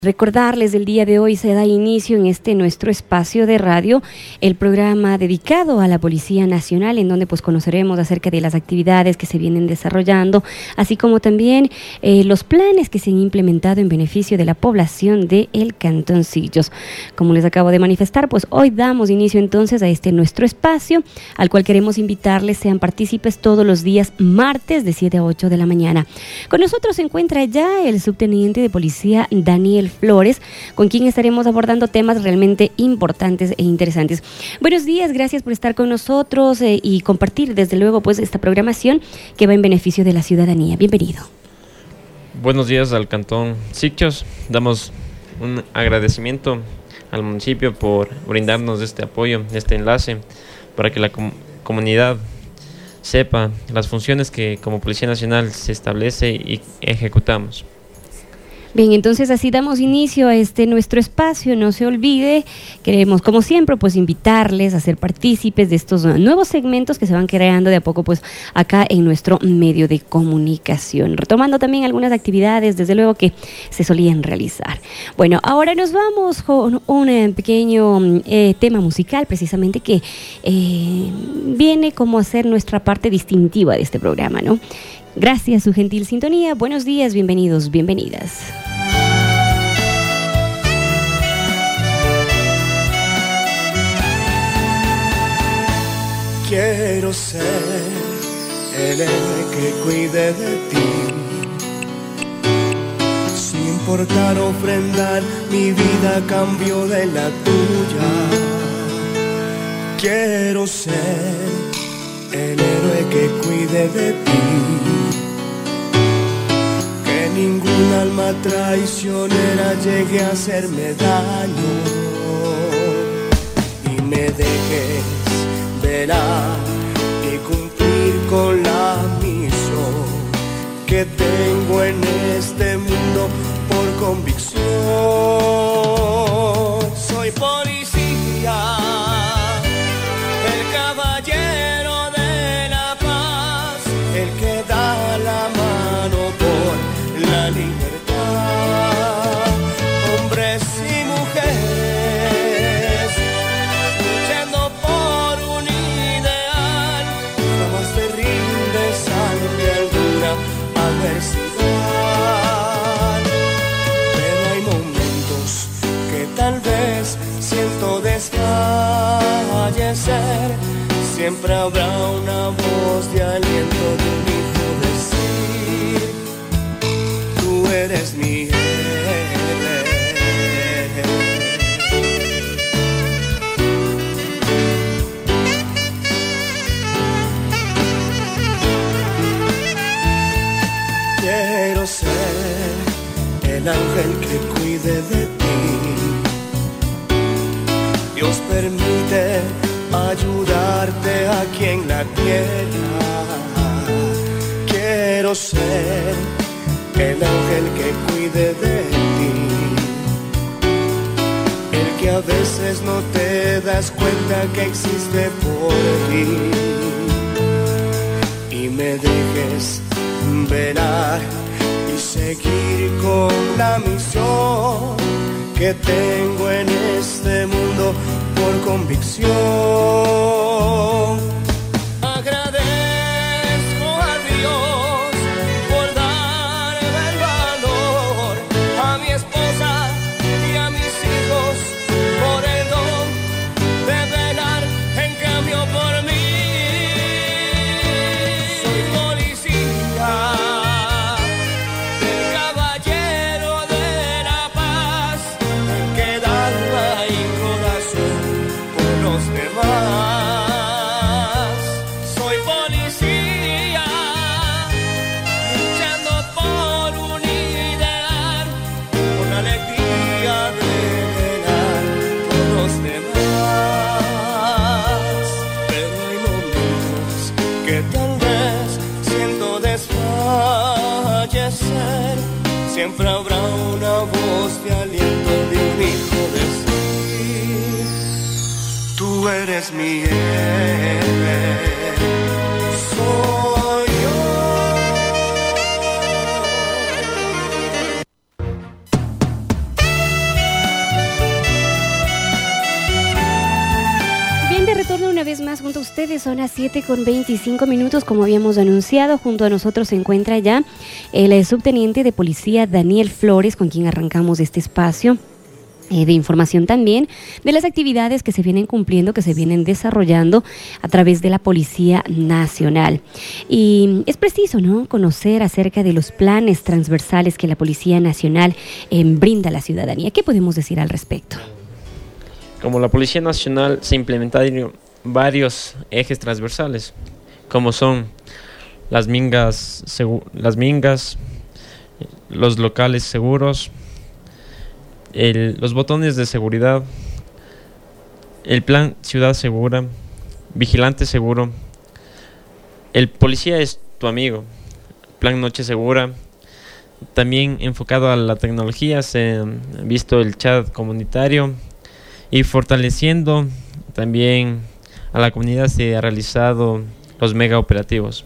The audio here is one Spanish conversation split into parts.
Recordarles, el día de hoy se da inicio en este nuestro espacio de radio, el programa dedicado a la Policía Nacional, en donde pues conoceremos acerca de las actividades que se vienen desarrollando, así como también los planes que se han implementado en beneficio de la población de El Cantoncillos. Como les acabo de manifestar, pues hoy damos inicio entonces a este nuestro espacio, al cual queremos invitarles, sean partícipes todos los días martes de 7 a 8 de la mañana. Con nosotros se encuentra ya el subteniente de policía Daniel Flores, con quien estaremos abordando temas realmente importantes e interesantes. Buenos días, gracias por estar con nosotros y compartir desde luego pues esta programación que va en beneficio de la ciudadanía. Bienvenido. Buenos días al Cantón Sicchos. Damos un agradecimiento al municipio por brindarnos este apoyo, este enlace, para que la comunidad sepa las funciones que como Policía Nacional se establece y ejecutamos. Bien, entonces así damos inicio a este nuestro espacio. No se olvide, queremos como siempre pues invitarles a ser partícipes de estos nuevos segmentos que se van creando de a poco pues acá en nuestro medio de comunicación, retomando también algunas actividades desde luego que se solían realizar. Bueno, ahora nos vamos con un pequeño tema musical precisamente que viene como a ser nuestra parte distintiva de este programa, ¿no? Gracias, su gentil sintonía. Buenos días, bienvenidos, bienvenidas. Quiero ser el héroe que cuide de ti, sin importar ofrendar mi vida a cambio de la tuya. Quiero ser el héroe que cuide de ti, que ningún alma traicionera llegue a hacerme daño y me dejes velar y cumplir con la misión que tengo en este mundo por convicción. Soy policía, el caballero de la paz, el que da la mano por la libertad. Hombres y mujeres luchando por un ideal, jamás te rindes ante alguna adversidad. Pero hay momentos que tal vez siento desfallecer. Siempre habrá una voz de aliento de un hijo decir: tú eres mi héroe. Quiero ser el ángel que cuide de ti. Dios permite ayudarte aquí en la tierra. Quiero ser el ángel que cuide de ti, el que a veces no te das cuenta que existe por ti, y me dejes velar y seguir con la misión que tengo en este mundo por convicción. Agradezco a Dios por darme el valor, a mi esposa y a mis hijos por el don de velar en cambio por mí. Soy policía, el caballero de la paz, el que da alma y corazón por los demás. Soy policía, luchando por un ideal, con la alegría de velar por los demás. Pero hay momentos que tal vez siento desfallecer. Siempre habrá una voz de aliento de un hijo decir: tú eres mi héroe. Soy yo. una vez más junto a ustedes, son las 7:25, como habíamos anunciado. Junto a nosotros se encuentra ya el subteniente de policía Daniel Flores, con quien arrancamos este espacio de información también de las actividades que se vienen cumpliendo, que se vienen desarrollando a través de la Policía Nacional. Y es preciso, ¿no?, conocer acerca de los planes transversales que la Policía Nacional brinda a la ciudadanía. ¿Qué podemos decir al respecto? Como la Policía Nacional se implementaron varios ejes transversales, como son las mingas, los locales seguros, los botones de seguridad, el plan Ciudad Segura, Vigilante Seguro, el Policía es tu amigo, plan Noche Segura. También enfocado a la tecnología se ha visto el chat comunitario, y fortaleciendo también a la comunidad se ha realizado los mega operativos.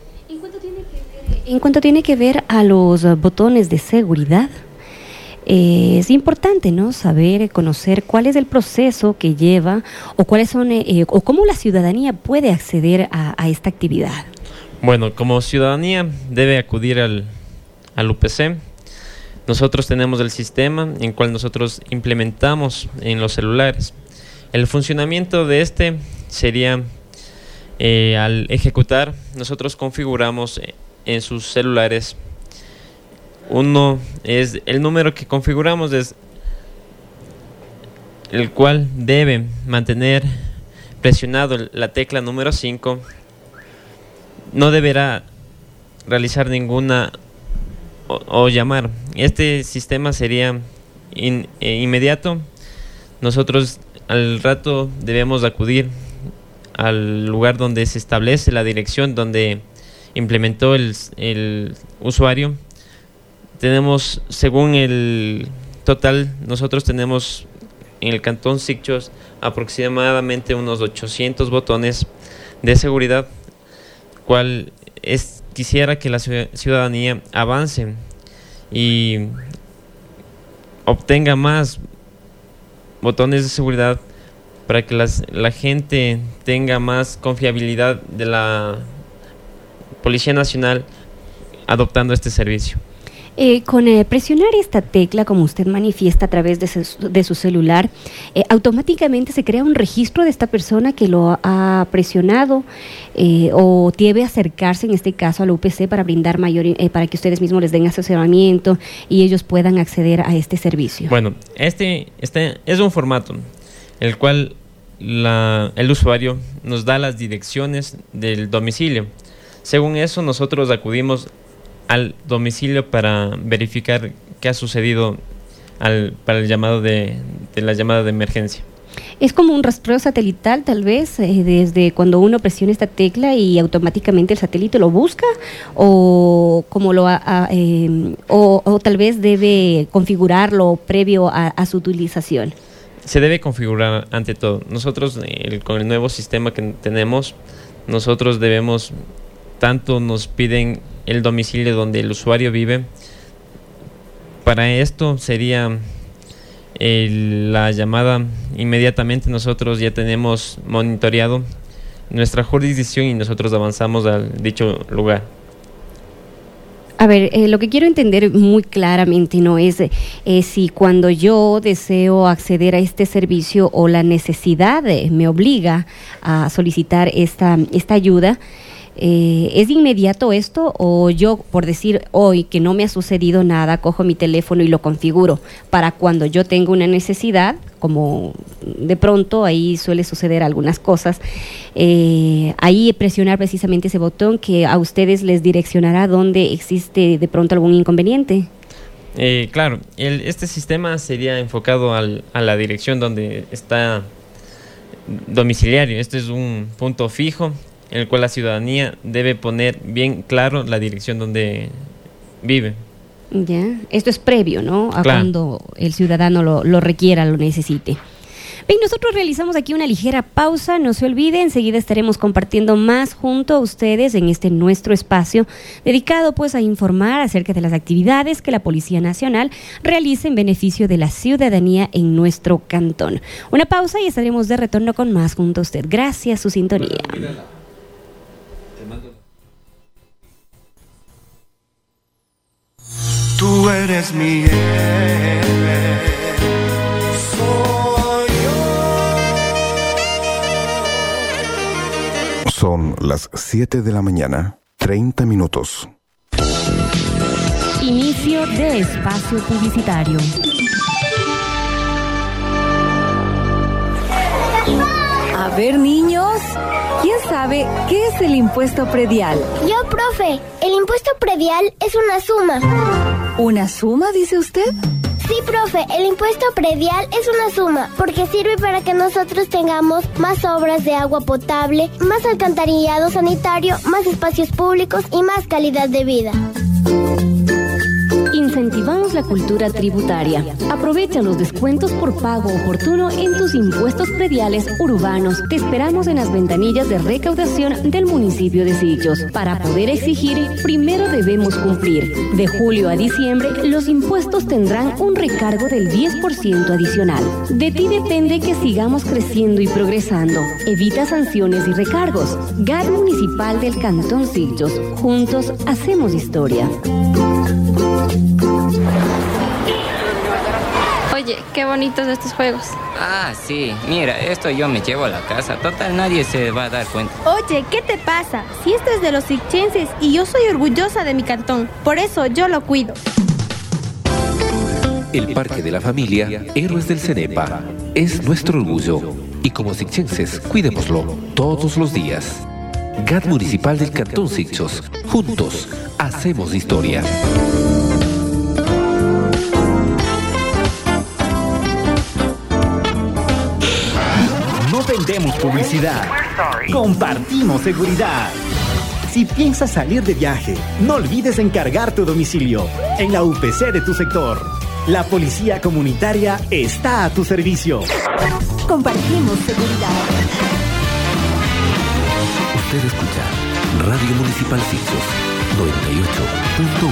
En cuanto tiene que ver a los botones de seguridad, es importante, ¿no?, saber, conocer cuál es el proceso que lleva o cuáles son o cómo la ciudadanía puede acceder a esta actividad. Bueno, como ciudadanía debe acudir al UPC. Nosotros tenemos el sistema en cual nosotros implementamos en los celulares. El funcionamiento de este sería al ejecutar, nosotros configuramos en sus celulares. Uno es el número que configuramos, es el cual debe mantener presionado la tecla número 5. No deberá realizar ninguna o llamar. Este sistema sería inmediato. Nosotros al rato debemos acudir al lugar donde se establece la dirección donde implementó el usuario. Tenemos, según el total, nosotros tenemos en el Cantón Sicchos aproximadamente unos 800 botones de seguridad, cual quisiera que la ciudadanía avance y obtenga más botones de seguridad para que la gente tenga más confiabilidad de la Policía Nacional adoptando este servicio. Con presionar esta tecla, como usted manifiesta a través de su celular, automáticamente se crea un registro de esta persona que lo ha presionado o debe acercarse en este caso a la UPC para brindar para que ustedes mismos les den asesoramiento y ellos puedan acceder a este servicio. Bueno, este es un formato el cual el usuario nos da las direcciones del domicilio. Según eso, nosotros acudimos al domicilio para verificar qué ha sucedido para el llamado de la llamada de emergencia. Es como un rastreo satelital, tal vez, desde cuando uno presiona esta tecla y automáticamente el satélite lo busca, o como o tal vez debe configurarlo previo a su utilización. Se debe configurar ante todo. Nosotros con el nuevo sistema que tenemos, nosotros debemos, tanto nos piden el domicilio donde el usuario vive. Para esto sería la llamada inmediatamente. Nosotros ya tenemos monitoreado nuestra jurisdicción y nosotros avanzamos a dicho lugar. A ver, lo que quiero entender muy claramente no es si cuando yo deseo acceder a este servicio o la necesidad me obliga a solicitar esta ayuda. ¿Es de inmediato esto o yo, por decir hoy que no me ha sucedido nada, cojo mi teléfono y lo configuro para cuando yo tengo una necesidad, como de pronto ahí suele suceder algunas cosas, ahí presionar precisamente ese botón que a ustedes les direccionará dónde existe de pronto algún inconveniente? Claro, este sistema sería enfocado a la dirección donde está domiciliario. Este es un punto fijo en el cual la ciudadanía debe poner bien claro la dirección donde vive. Ya, esto es previo, ¿no?, a claro, cuando el ciudadano lo requiera, lo necesite. Bien, nosotros realizamos aquí una ligera pausa, no se olvide, enseguida estaremos compartiendo más junto a ustedes en este nuestro espacio dedicado pues a informar acerca de las actividades que la Policía Nacional realiza en beneficio de la ciudadanía en nuestro cantón. Una pausa y estaremos de retorno con más junto a usted. Gracias a su sintonía. Tú eres mi héroe, soy yo. Son las 7 de la mañana, 30 minutos. Inicio de espacio publicitario. A ver, niños, ¿quién sabe qué es el impuesto predial? Yo, profe, el impuesto predial es una suma. ¿Una suma, dice usted? Sí, profe, el impuesto predial es una suma porque sirve para que nosotros tengamos más obras de agua potable, más alcantarillado sanitario, más espacios públicos y más calidad de vida. Incentivamos la cultura tributaria. Aprovecha los descuentos por pago oportuno en tus impuestos prediales urbanos. Te esperamos en las ventanillas de recaudación del municipio de Siquijos. Para poder exigir, primero debemos cumplir. De julio a diciembre, los impuestos tendrán un recargo del 10% adicional. De ti depende que sigamos creciendo y progresando. Evita sanciones y recargos. GAT Municipal del Cantón Siquijos. Juntos hacemos historia. Oye, qué bonitos estos juegos. Ah, sí, mira, esto yo me llevo a la casa. Total, nadie se va a dar cuenta. Oye, ¿qué te pasa? Si esto es de los sichenses y yo soy orgullosa de mi cantón, por eso yo lo cuido. El Parque de la Familia, Héroes del Cenepa, es nuestro orgullo. Y como sichenses, cuidémoslo todos los días. GAT Municipal del Cantón Siquijos. Juntos, hacemos historia. No vendemos publicidad, compartimos seguridad. Si piensas salir de viaje, no olvides encargar tu domicilio en la UPC de tu sector. La Policía Comunitaria está a tu servicio. Compartimos seguridad. Usted escucha Radio Municipal Siquijos 98.1.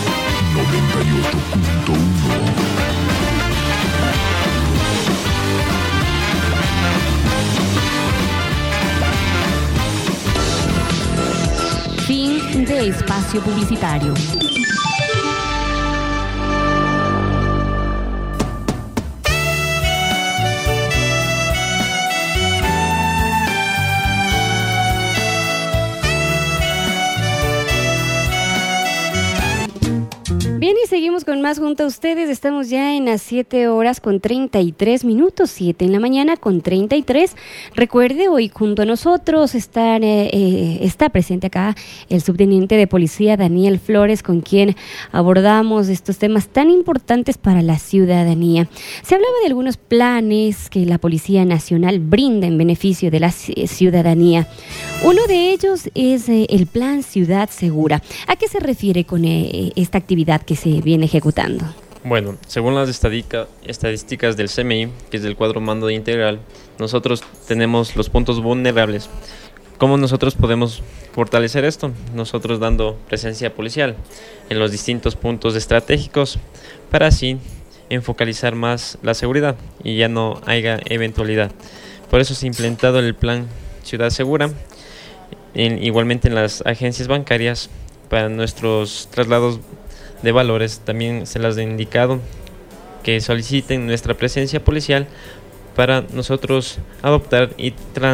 98.1. Fin de espacio publicitario. Bien, y seguimos con más junto a ustedes. Estamos ya en las 7 horas con 33 minutos, 7 en la mañana con 33. Recuerde, hoy junto a nosotros está presente acá el subteniente de policía Daniel Flores, con quien abordamos estos temas tan importantes para la ciudadanía. Se hablaba de algunos planes que la Policía Nacional brinda en beneficio de la ciudadanía. Uno de ellos es el Plan Ciudad Segura. ¿A qué se refiere con esta actividad que se viene ejecutando? Bueno, según las estadísticas del CMI, que es del Cuadro Mando Integral, nosotros tenemos los puntos vulnerables. ¿Cómo nosotros podemos fortalecer esto? Nosotros dando presencia policial en los distintos puntos estratégicos para así enfocalizar más la seguridad y ya no haya eventualidad. Por eso se ha implementado el Plan Ciudad Segura, igualmente en las agencias bancarias para nuestros traslados de valores. También se les ha indicado que soliciten nuestra presencia policial para nosotros adoptar y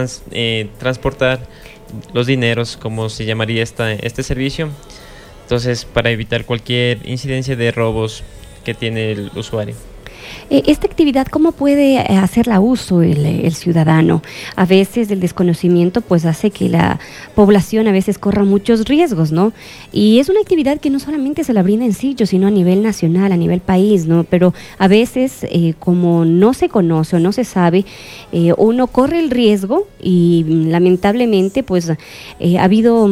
transportar los dineros, como se llamaría este servicio. Entonces, para evitar cualquier incidencia de robos que tiene el usuario. Esta actividad, ¿cómo puede hacerla uso el ciudadano? A veces el desconocimiento pues hace que la población a veces corra muchos riesgos, ¿no? Y es una actividad que no solamente se la brinda en Siquijos, sino a nivel nacional, a nivel país, ¿no? Pero a veces como no se conoce o no se sabe, uno corre el riesgo y lamentablemente pues ha habido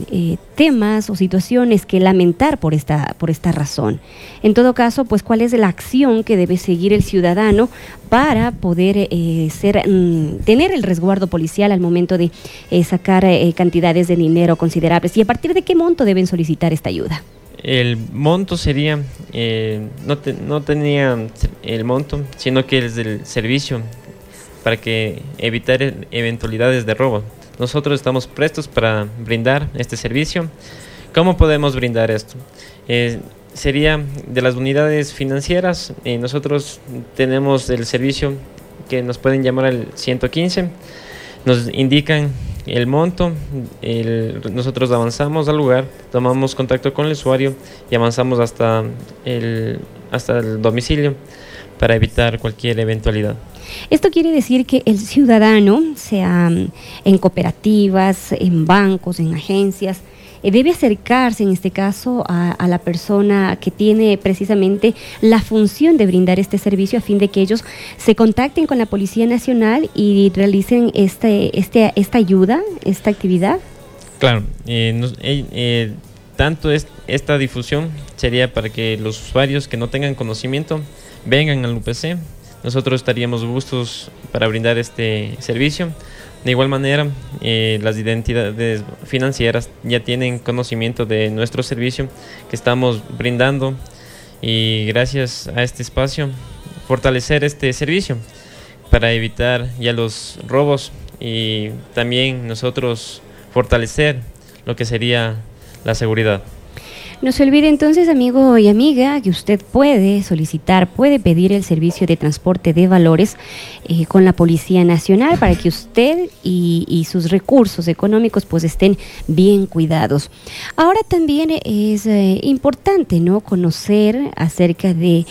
temas o situaciones que lamentar por esta razón. En todo caso, pues, ¿cuál es la acción que debe seguir el ciudadano para poder tener el resguardo policial al momento de sacar cantidades de dinero considerables? ¿Y a partir de qué monto deben solicitar esta ayuda? El monto sería, no tenía el monto, sino que es del servicio para que evitar eventualidades de robo. Nosotros estamos prestos para brindar este servicio. ¿Cómo podemos brindar esto? Sería de las unidades financieras. Nosotros tenemos el servicio que nos pueden llamar al 115. Nos indican el monto, nosotros avanzamos al lugar, tomamos contacto con el usuario y avanzamos hasta el domicilio para evitar cualquier eventualidad. Esto quiere decir que el ciudadano, sea en cooperativas, en bancos, en agencias, debe acercarse en este caso a la persona que tiene precisamente la función de brindar este servicio a fin de que ellos se contacten con la Policía Nacional y realicen esta ayuda, esta actividad. Claro, tanto esta difusión sería para que los usuarios que no tengan conocimiento vengan al UPC. Nosotros estaríamos gustos para brindar este servicio. De igual manera, las entidades financieras ya tienen conocimiento de nuestro servicio que estamos brindando y gracias a este espacio fortalecer este servicio para evitar ya los robos y también nosotros fortalecer lo que sería la seguridad. No se olvide entonces, amigo y amiga, que usted puede solicitar, puede pedir el servicio de transporte de valores con la Policía Nacional para que usted y sus recursos económicos pues estén bien cuidados. Ahora también es importante, ¿no?, conocer acerca de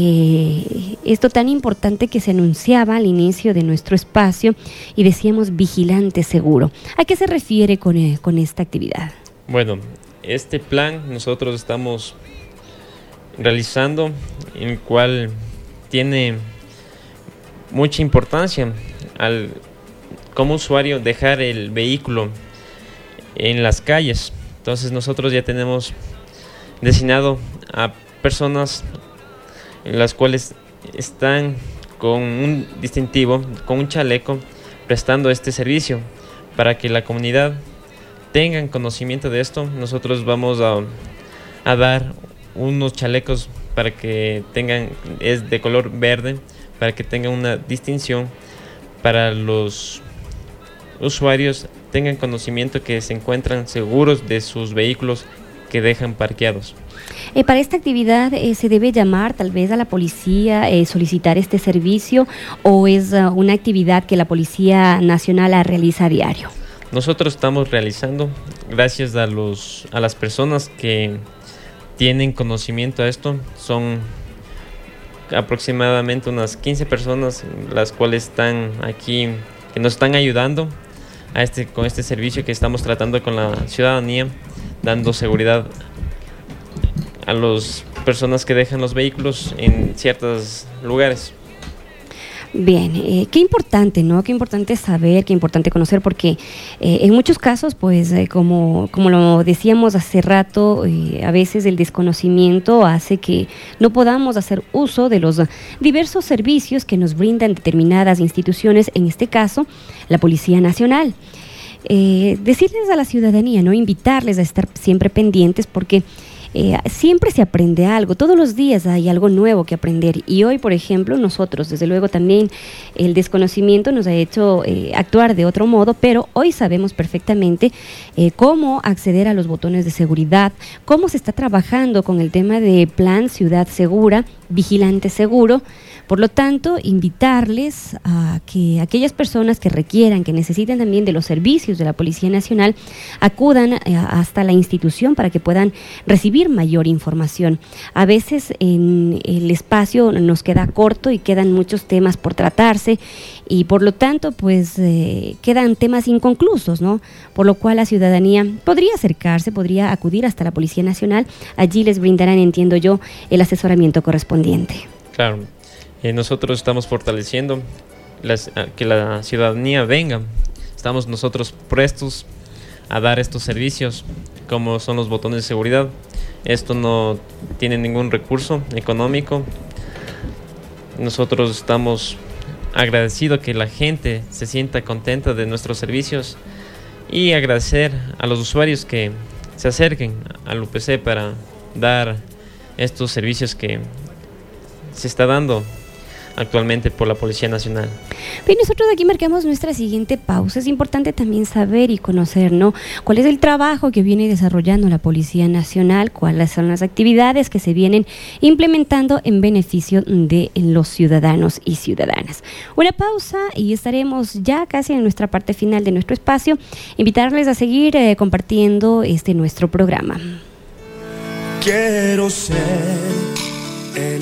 esto tan importante que se anunciaba al inicio de nuestro espacio y decíamos vigilante seguro. ¿A qué se refiere con esta actividad? Bueno, este plan nosotros estamos realizando, el cual tiene mucha importancia al como usuario dejar el vehículo en las calles. Entonces nosotros ya tenemos designado a personas en las cuales están con un distintivo, con un chaleco, prestando este servicio para que la comunidad tengan conocimiento de esto. Nosotros vamos a dar unos chalecos para que tengan, es de color verde, para que tengan una distinción, para los usuarios tengan conocimiento que se encuentran seguros de sus vehículos que dejan parqueados. Para esta actividad se debe llamar tal vez a la policía, solicitar este servicio, o es una actividad que la Policía Nacional realiza a diario. Nosotros estamos realizando, gracias a las personas que tienen conocimiento a esto, son aproximadamente unas 15 personas las cuales están aquí, que nos están ayudando con este servicio que estamos tratando con la ciudadanía, dando seguridad a las personas que dejan los vehículos en ciertos lugares. Bien, qué importante, ¿no? Qué importante saber, qué importante conocer, porque en muchos casos, pues, como lo decíamos hace rato, a veces el desconocimiento hace que no podamos hacer uso de los diversos servicios que nos brindan determinadas instituciones, en este caso, la Policía Nacional. Decirles a la ciudadanía, ¿no?, invitarles a estar siempre pendientes, porque siempre se aprende algo, todos los días hay algo nuevo que aprender, y hoy, por ejemplo, nosotros, desde luego, también el desconocimiento nos ha hecho actuar de otro modo, pero hoy sabemos perfectamente cómo acceder a los botones de seguridad, cómo se está trabajando con el tema de Plan Ciudad Segura, Vigilante Seguro. Por lo tanto, invitarles a que aquellas personas que requieran, que necesiten también de los servicios de la Policía Nacional, acudan hasta la institución para que puedan recibir mayor información. A veces en el espacio nos queda corto y quedan muchos temas por tratarse, y por lo tanto, pues quedan temas inconclusos, ¿no? Por lo cual la ciudadanía podría acercarse, podría acudir hasta la Policía Nacional. Allí les brindarán, entiendo yo, el asesoramiento correspondiente. Claro. Nosotros estamos fortaleciendo que la ciudadanía venga. Estamos nosotros prestos a dar estos servicios, como son los botones de seguridad. Esto no tiene ningún recurso económico. nosotros estamos agradecidos que la gente se sienta contenta de nuestros servicios y agradecer a los usuarios que se acerquen al UPC para dar estos servicios que se está dando actualmente por la Policía Nacional. Bien, nosotros aquí marcamos nuestra siguiente pausa. Es importante también saber y conocer, ¿no?, cuál es el trabajo que viene desarrollando la Policía Nacional, cuáles son las actividades que se vienen implementando en beneficio de los ciudadanos y ciudadanas. Una pausa y estaremos ya casi en nuestra parte final de nuestro espacio. Invitarles a seguir compartiendo nuestro programa. Quiero ser el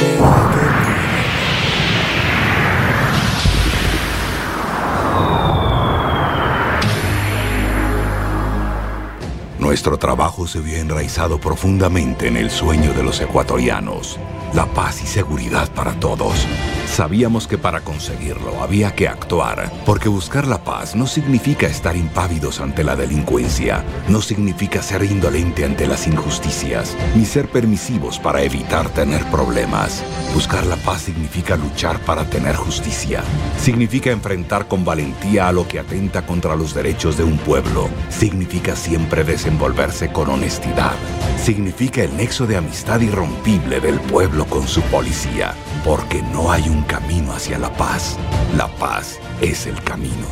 Nuestro trabajo se vio enraizado profundamente en el sueño de los ecuatorianos, la paz y seguridad para todos. Sabíamos que para conseguirlo había que actuar, porque buscar la paz no significa estar impávidos ante la delincuencia, no significa ser indolente ante las injusticias, ni ser permisivos para evitar tener problemas. Buscar la paz significa luchar para tener justicia, significa enfrentar con valentía a lo que atenta contra los derechos de un pueblo, significa siempre desenvolverse con honestidad, significa el nexo de amistad irrompible del pueblo con su policía, porque no hay un camino hacia la paz. La paz es el camino.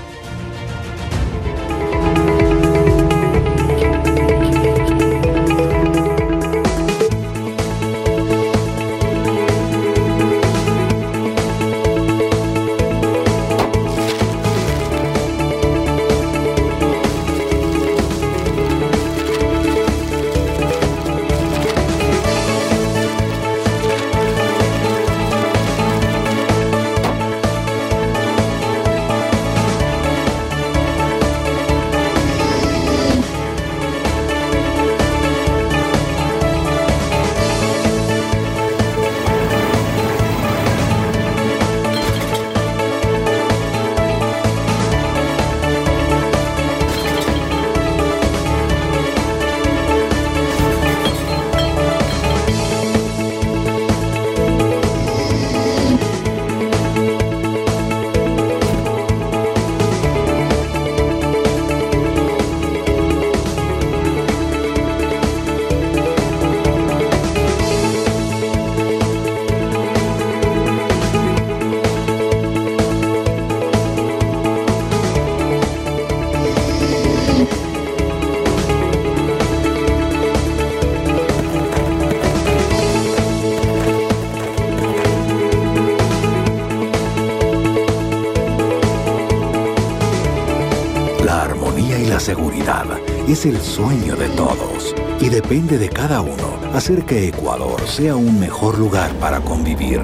Seguridad es el sueño de todos y depende de cada uno hacer que Ecuador sea un mejor lugar para convivir.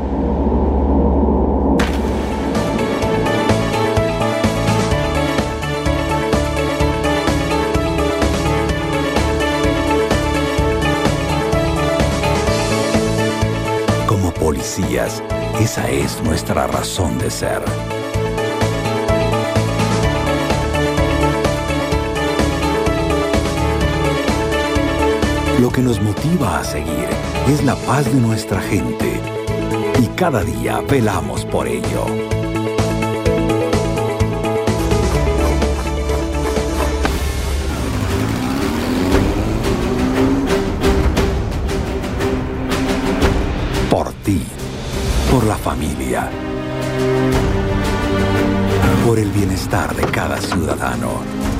Como policías, esa es nuestra razón de ser. Lo que nos motiva a seguir es la paz de nuestra gente y cada día velamos por ello. Por ti, por la familia, por el bienestar de cada ciudadano.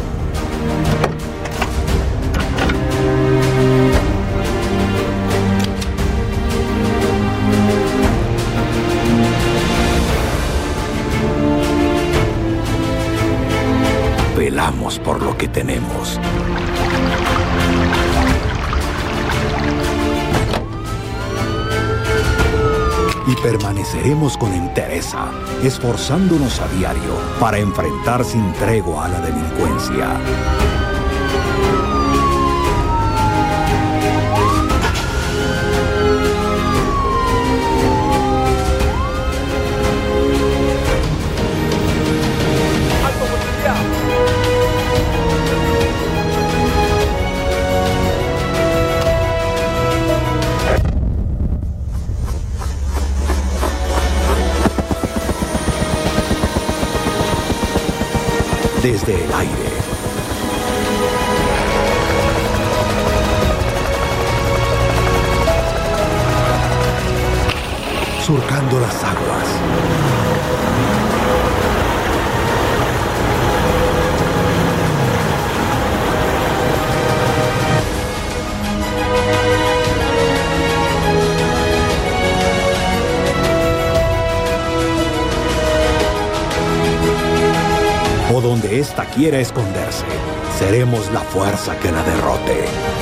Velamos por lo que tenemos. Y permaneceremos con entereza, esforzándonos a diario para enfrentar sin tregua a la delincuencia. desde el aire. Surcando las aguas. O donde ésta quiera esconderse, seremos la fuerza que la derrote.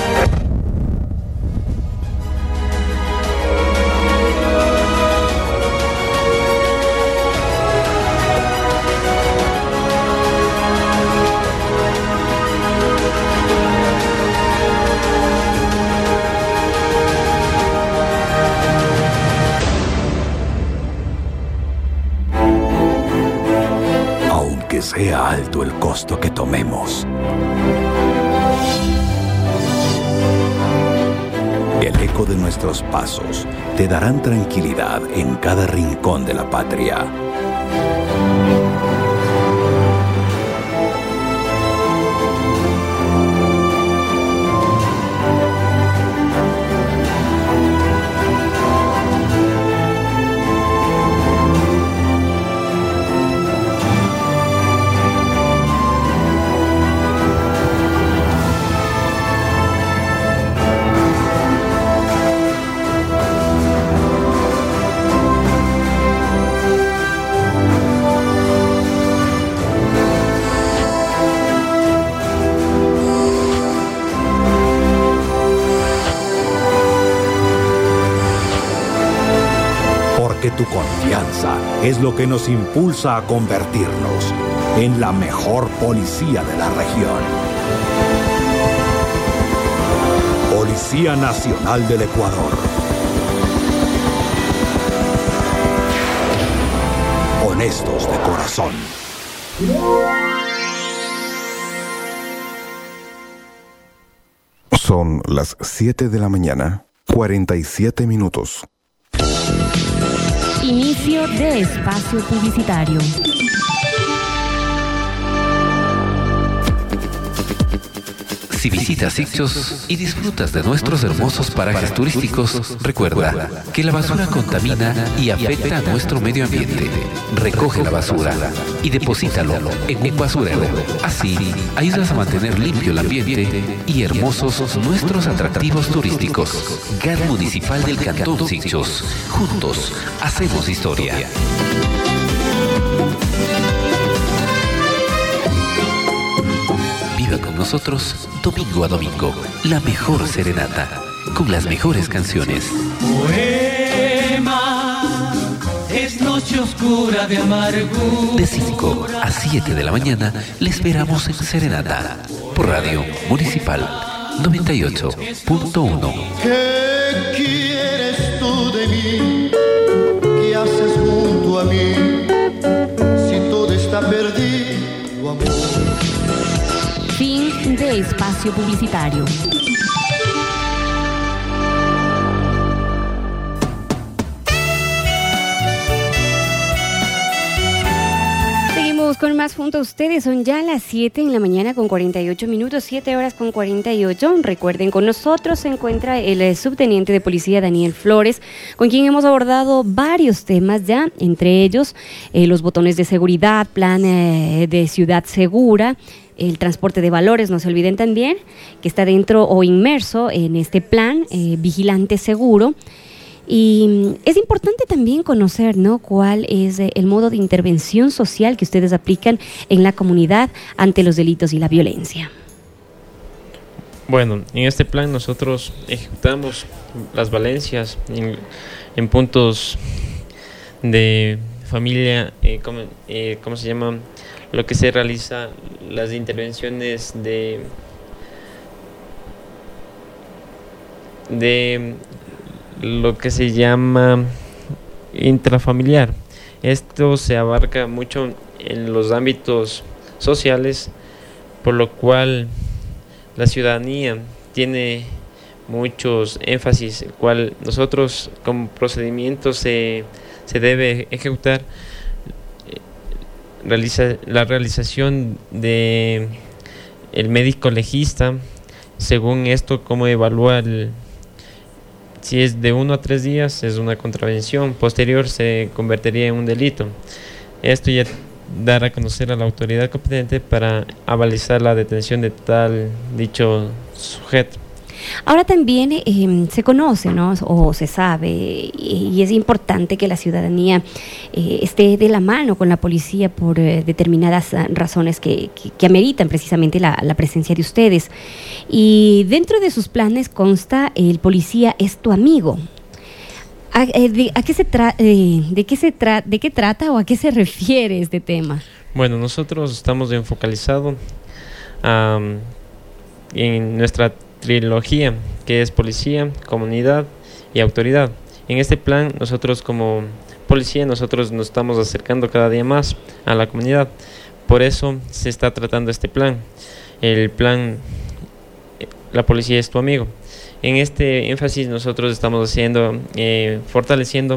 Que sea alto el costo que tomemos. El eco de nuestros pasos te darán tranquilidad en cada rincón de la patria. Tu confianza es lo que nos impulsa a convertirnos en la mejor policía de la región. Policía Nacional del Ecuador. Honestos de corazón. Son las 7 de la mañana, 47 minutos. Inicio de espacio publicitario. Si visitas Ixchos y disfrutas de nuestros hermosos parajes turísticos, recuerda que la basura contamina y afecta a nuestro medio ambiente. Recoge la basura y deposítalo en un basurero. Así, ayudas a mantener limpio el ambiente y hermosos nuestros atractivos turísticos. GAD Municipal del Cantón Ixchos. Juntos, hacemos historia. Viva con nosotros domingo a domingo la mejor serenata con las mejores canciones. Poema es noche oscura de amargura. De 5 a 7 de la mañana le esperamos en Serenata por Radio Municipal 98.1. ¿Qué quieres tú de mí? ¿Qué haces junto a mí? Si todo está perdido, amor. Fin de espacio publicitario. Seguimos con más junto a ustedes. Son ya las 7 de la mañana con 48 minutos, 7 horas con 48. Recuerden, con nosotros se encuentra el subteniente de policía Daniel Flores, con quien hemos abordado varios temas ya, entre ellos los botones de seguridad, plan de ciudad segura, el transporte de valores, no se olviden también, que está dentro o inmerso en este plan vigilante seguro. Y es importante también conocer, ¿no?, cuál es el modo de intervención social que ustedes aplican en la comunidad ante los delitos y la violencia. Bueno, en este plan nosotros ejecutamos las valencias en puntos de familia, ¿cómo se llama? Lo que se realiza, las intervenciones de lo que se llama intrafamiliar. Esto se abarca mucho en los ámbitos sociales, por lo cual la ciudadanía tiene muchos énfasis, el cual nosotros como procedimiento se debe ejecutar la realización de el médico legista. Según esto, cómo evalúa si es de 1 a 3 días, es una contravención. Posterior se convertiría en un delito. Esto ya dará a conocer a la autoridad competente para avalizar la detención de dicho sujeto. Ahora también se conoce, ¿no? O se sabe, y es importante que la ciudadanía esté de la mano con la policía por determinadas razones que ameritan precisamente la presencia de ustedes. Y dentro de sus planes consta el policía es tu amigo. ¿De qué trata o a qué se refiere este tema? Bueno, nosotros estamos enfocalizados en nuestra trilogía, que es policía, comunidad y autoridad. En este plan, nosotros como policía, nosotros nos estamos acercando cada día más a la comunidad. Por eso se está tratando este plan. El plan, la policía es tu amigo. En este énfasis nosotros estamos haciendo, fortaleciendo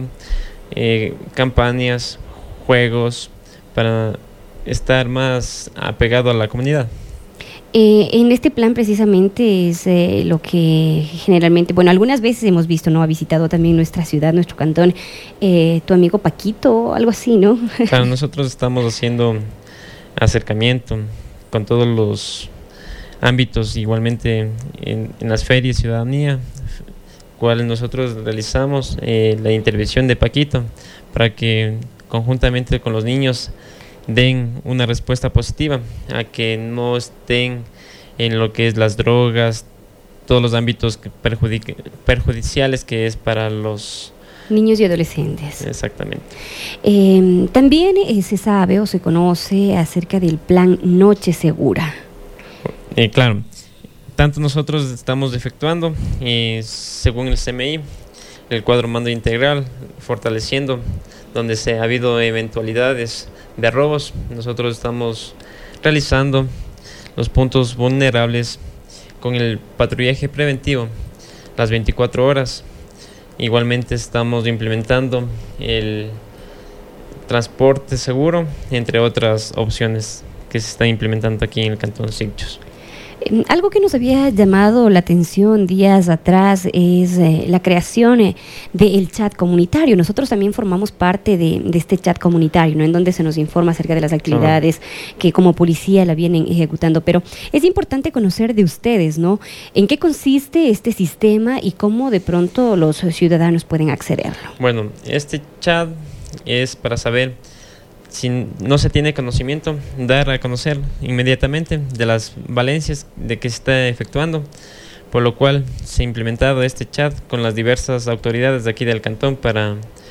campañas, juegos, para estar más apegado a la comunidad. En este plan precisamente es lo que generalmente, bueno, algunas veces hemos visto, ¿no? Ha visitado también nuestra ciudad, nuestro cantón, tu amigo Paquito, algo así, ¿no? Claro, nosotros estamos haciendo acercamiento con todos los ámbitos, igualmente en las ferias ciudadanía, cuales nosotros realizamos la intervención de Paquito para que conjuntamente con los niños den una respuesta positiva a que no estén en lo que es las drogas, todos los ámbitos perjudiciales que es para los niños y adolescentes. Exactamente. También se sabe o se conoce acerca del plan Noche Segura. Claro, tanto nosotros estamos efectuando, según el CMI, el cuadro mando integral, fortaleciendo donde ha habido eventualidades de robos. Nosotros estamos realizando los puntos vulnerables con el patrullaje preventivo las 24 horas. Igualmente estamos implementando el transporte seguro, entre otras opciones que se están implementando aquí en el Cantón Sicchos. Algo que nos había llamado la atención días atrás es la creación del chat comunitario. Nosotros también formamos parte de este chat comunitario, ¿no? En donde se nos informa acerca de las actividades que como policía la vienen ejecutando. Pero es importante conocer de ustedes, ¿no? ¿En qué consiste este sistema y cómo de pronto los ciudadanos pueden accederlo? Bueno, este chat es para saber, si no se tiene conocimiento, dar a conocer inmediatamente de las valencias de que se está efectuando, por lo cual se ha implementado este chat con las diversas autoridades de aquí del cantón para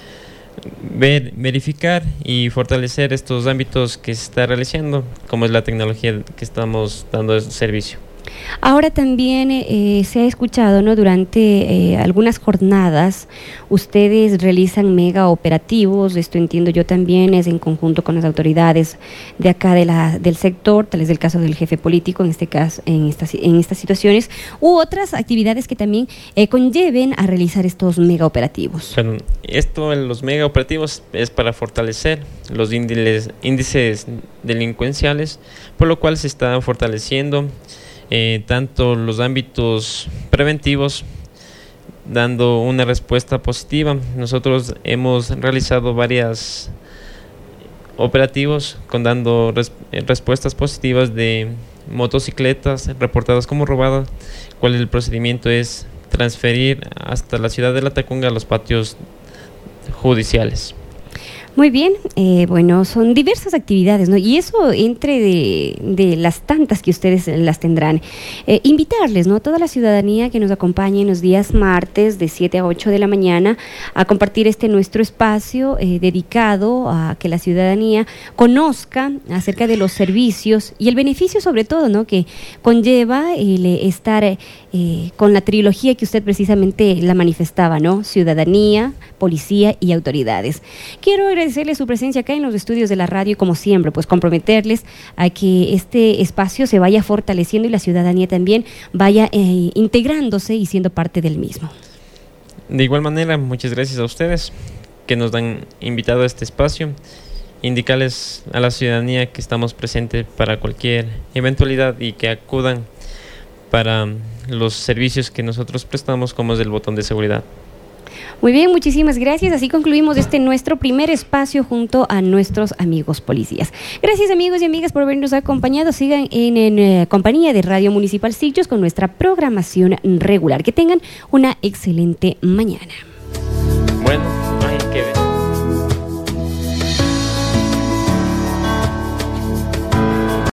verificar y fortalecer estos ámbitos que se está realizando, como es la tecnología que estamos dando servicio. Ahora también se ha escuchado, ¿no? Durante algunas jornadas ustedes realizan mega operativos. Esto entiendo yo también es en conjunto con las autoridades de acá del sector, tal es el caso del jefe político en este caso, en estas situaciones, u otras actividades que también conlleven a realizar estos mega operativos. Bueno, los mega operativos es para fortalecer los índices delincuenciales, por lo cual se está fortaleciendo tanto los ámbitos preventivos, dando una respuesta positiva. Nosotros hemos realizado varios operativos dando respuestas positivas de motocicletas reportadas como robadas, cual el procedimiento es transferir hasta la ciudad de La Tacunga a los patios judiciales. Muy bien, bueno, son diversas actividades, ¿no? Y eso entre de las tantas que ustedes las tendrán. Invitarles, ¿no? Toda la ciudadanía que nos acompañe en los días martes de 7 a 8 de la mañana a compartir nuestro espacio dedicado a que la ciudadanía conozca acerca de los servicios y el beneficio sobre todo, ¿no? Que conlleva el estar con la trilogía que usted precisamente la manifestaba, ¿no? Ciudadanía, policía y autoridades. Quiero agradecerle su presencia acá en los estudios de la radio y como siempre, pues comprometerles a que este espacio se vaya fortaleciendo y la ciudadanía también vaya integrándose y siendo parte del mismo. De igual manera, muchas gracias a ustedes que nos han invitado a este espacio indicarles a la ciudadanía que estamos presentes para cualquier eventualidad y que acudan para los servicios que nosotros prestamos, como es el botón de seguridad. Muy bien, muchísimas gracias. Así concluimos nuestro primer espacio junto a nuestros amigos policías. Gracias, amigos y amigas, por habernos acompañado. Sigan en compañía de Radio Municipal Sitges con nuestra programación regular. Que tengan una excelente mañana. Bueno, hay que ver.